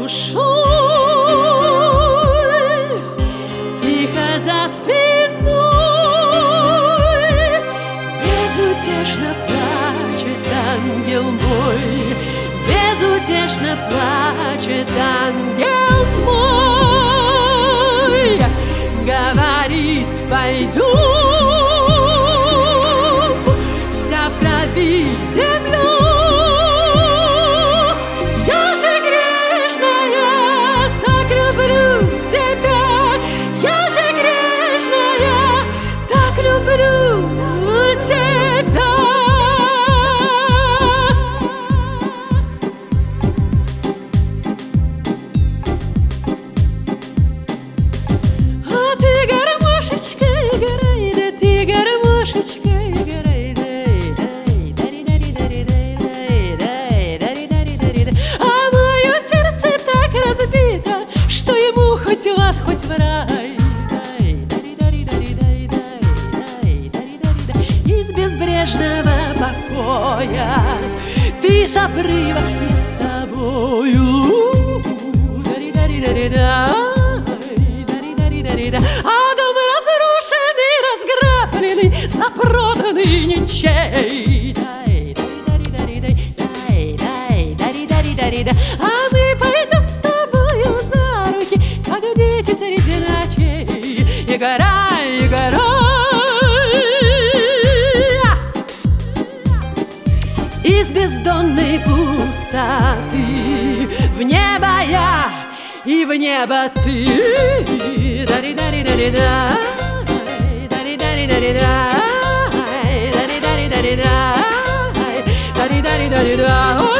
душой, тихо за спиной безутешно плачет ангел мой, безутешно плачет ангел мой. Говорит, пойдем, вся в крови землю. Я же грешная, так люблю тебя. Я же грешная, так люблю тебя. Хоть в рай, из безбрежного покоя ты с обрыва, я с тобою. А дом разрушенный, разграбленный, запроданный ничей. А мы пойдем с тобою за руки, как дети среди ночей. Играй, играй. Из бездонной пустоты в небо я и в небо ты. Дари-дари-дари-да, дари-дари-дари-да, дари-дари-дари-да, дари-дари-дари-да.